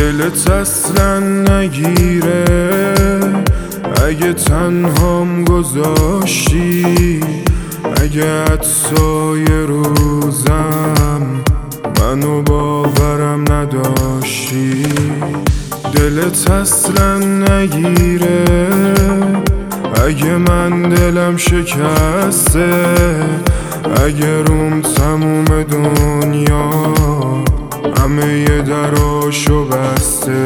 دلت اصلا نگیره اگه تنهام گذاشتی، اگه حتی یه روزم منو باورم نداشتی. دلت اصلا نگیره اگه من دلم شکسته، اگه روم تموم دنیا همه یه دراشو بسته.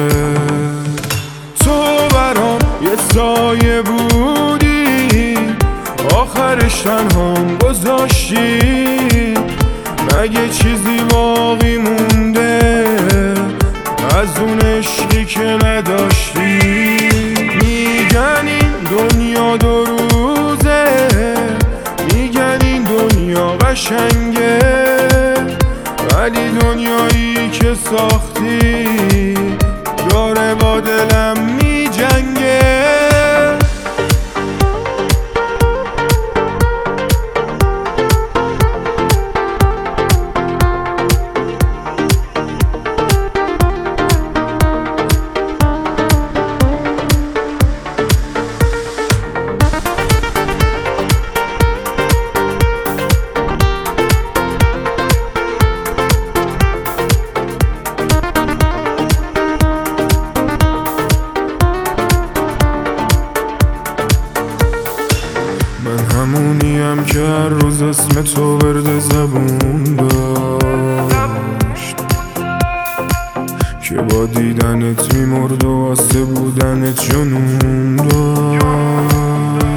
تو برام یه سایه بودی، آخرش تنهام گذاشتی. مگه چیزی باقی مونده از اون عشقی که نداشتی؟ میگن این دنیا دو روزه، میگن این دنیا قشنگه، ولی دنیایی که ساختی داره با دلم میجنگه. من همونیم که هر روز اسم تو ورد زبون داشت، که با دیدنت میمرد و واسه بودنت جنون داشت.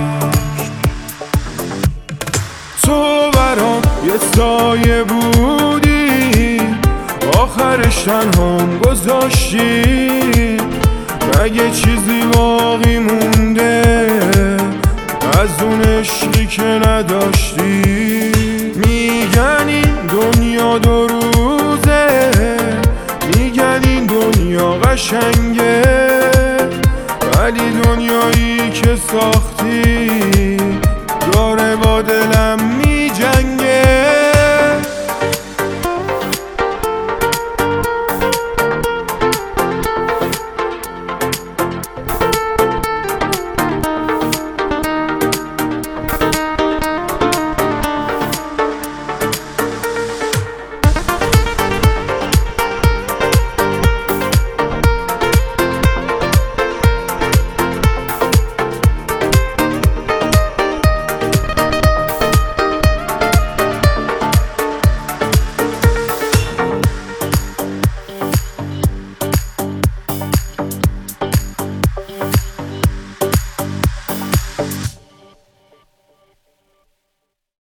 تو برام یه سایه بودی، آخرش تنهام گذاشتی. مگه چیزی باقی مونده از اون عشقی که نداشتی؟ میگن این دنیا دو روزه، میگن این دنیا قشنگه، ولی دنیایی که ساختی